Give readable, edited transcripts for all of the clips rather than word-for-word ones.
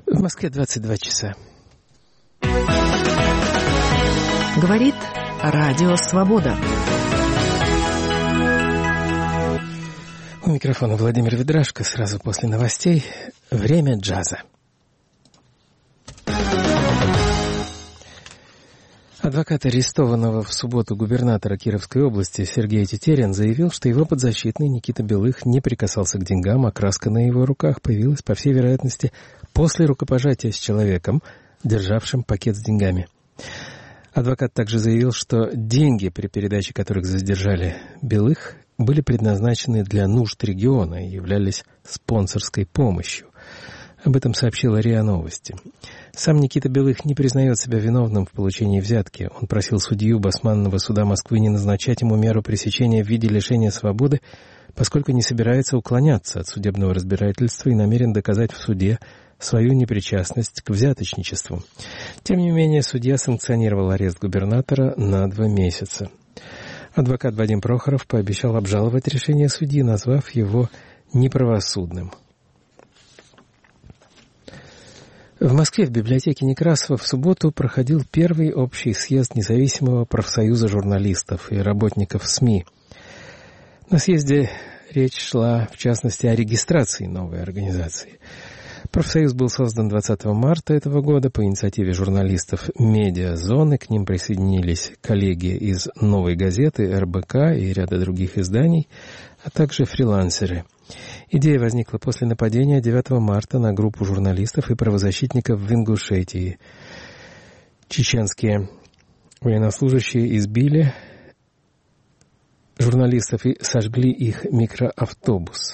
В Москве 22 часа. Говорит Радио Свобода. У микрофона Владимир Ведрашко. Сразу после новостей. Время джаза. Адвокат арестованного в субботу губернатора Кировской области Сергей Тетерин заявил, что его подзащитный Никита Белых не прикасался к деньгам, а краска на его руках появилась, по всей вероятности, после рукопожатия с человеком, державшим пакет с деньгами. Адвокат также заявил, что деньги, при передаче которых задержали Белых, были предназначены для нужд региона и являлись спонсорской помощью. Об этом сообщила РИА Новости. Сам Никита Белых не признает себя виновным в получении взятки. Он просил судью Басманного суда Москвы не назначать ему меру пресечения в виде лишения свободы, поскольку не собирается уклоняться от судебного разбирательства и намерен доказать в суде свою непричастность к взяточничеству. Тем не менее, судья санкционировал арест губернатора на 2 месяца. Адвокат Вадим Прохоров пообещал обжаловать решение судьи, назвав его неправосудным. В Москве в библиотеке Некрасова в субботу проходил первый общий съезд Независимого профсоюза журналистов и работников СМИ. На съезде речь шла, в частности, о регистрации новой организации. Профсоюз был создан 20 марта этого года по инициативе журналистов «Медиазоны». К ним присоединились коллеги из «Новой газеты», РБК и ряда других изданий, а также фрилансеры. Идея возникла после нападения 9 марта на группу журналистов и правозащитников в Ингушетии. Чеченские военнослужащие избили журналистов и сожгли их микроавтобус.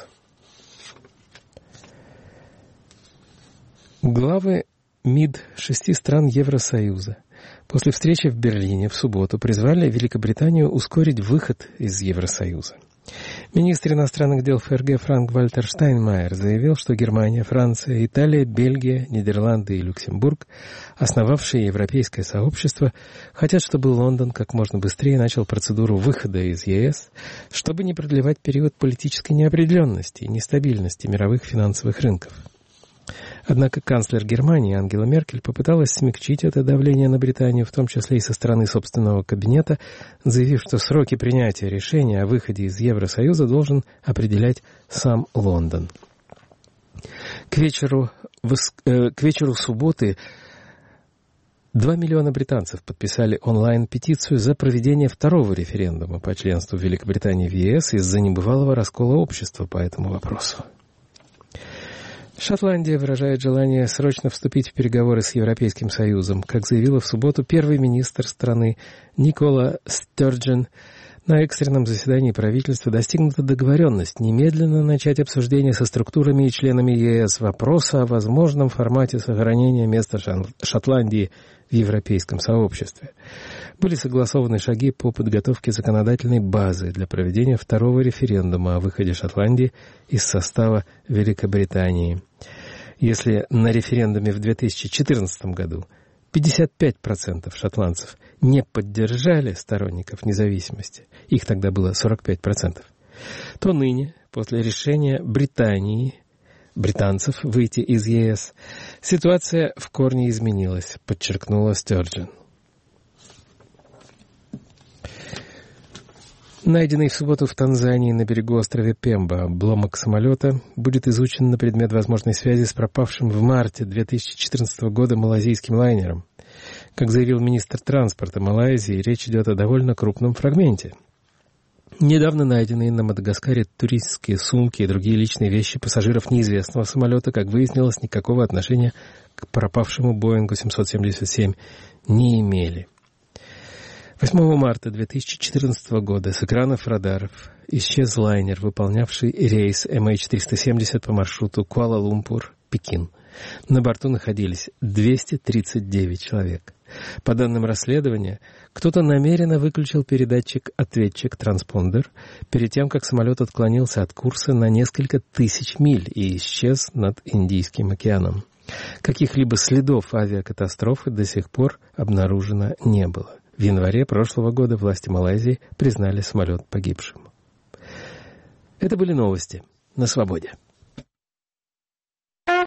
Главы МИД 6 стран Евросоюза после встречи в Берлине в субботу призвали Великобританию ускорить выход из Евросоюза. Министр иностранных дел ФРГ Франк-Вальтер Штайнмайер заявил, что Германия, Франция, Италия, Бельгия, Нидерланды и Люксембург, основавшие европейское сообщество, хотят, чтобы Лондон как можно быстрее начал процедуру выхода из ЕС, чтобы не продлевать период политической неопределенности и нестабильности мировых финансовых рынков. Однако канцлер Германии Ангела Меркель попыталась смягчить это давление на Британию, в том числе и со стороны собственного кабинета, заявив, что сроки принятия решения о выходе из Евросоюза должен определять сам Лондон. К вечеру субботы 2 миллиона британцев подписали онлайн-петицию за проведение второго референдума по членству Великобритании в ЕС из-за небывалого раскола общества по этому вопросу. Шотландия выражает желание срочно вступить в переговоры с Европейским Союзом. Как заявила в субботу первый министр страны Никола Стёрджен, на экстренном заседании правительства достигнута договоренность немедленно начать обсуждение со структурами и членами ЕС вопроса о возможном формате сохранения места Шотландии в Европейском сообществе. Были согласованы шаги по подготовке законодательной базы для проведения второго референдума о выходе Шотландии из состава Великобритании. Если на референдуме в 2014 году 55% шотландцев не поддержали сторонников независимости, их тогда было 45%, то ныне, после решения британцев выйти из ЕС, ситуация в корне изменилась, подчеркнула Стёрджен. Найденный в субботу в Танзании на берегу острова Пемба обломок самолета будет изучен на предмет возможной связи с пропавшим в марте 2014 года малайзийским лайнером. Как заявил министр транспорта Малайзии, речь идет о довольно крупном фрагменте. Недавно найденные на Мадагаскаре туристские сумки и другие личные вещи пассажиров неизвестного самолета, как выяснилось, никакого отношения к пропавшему Боингу 777 не имели. 8 марта 2014 года с экранов радаров исчез лайнер, выполнявший рейс MH370 по маршруту Куала-Лумпур-Пекин. На борту находились 239 человек. По данным расследования, кто-то намеренно выключил передатчик-ответчик-транспондер перед тем, как самолет отклонился от курса на несколько тысяч миль и исчез над Индийским океаном. Каких-либо следов авиакатастрофы до сих пор обнаружено не было. В январе прошлого года власти Малайзии признали самолет погибшим. Это были новости на Свободе.